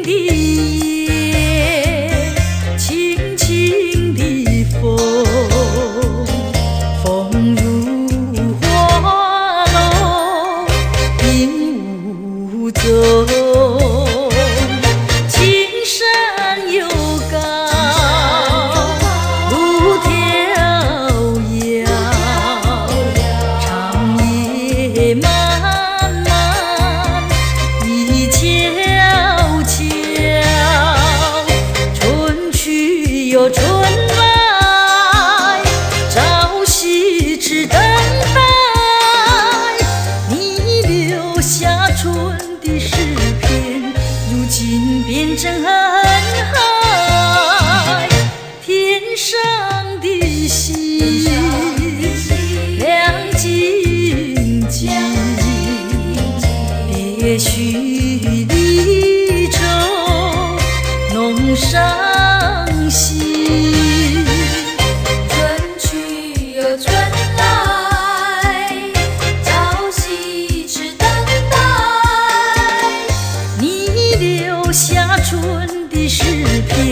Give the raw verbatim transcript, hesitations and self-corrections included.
的夜，轻轻的风，风如花落影无踪。青山又高，路迢遥，长夜漫漫已悄悄。春去又春来，朝夕只等待。你留下春的诗篇，如今变成恨海。天上的星亮晶晶，别绪离愁弄伤心。 春去又春来，朝夕只等待。 你留下春的诗篇，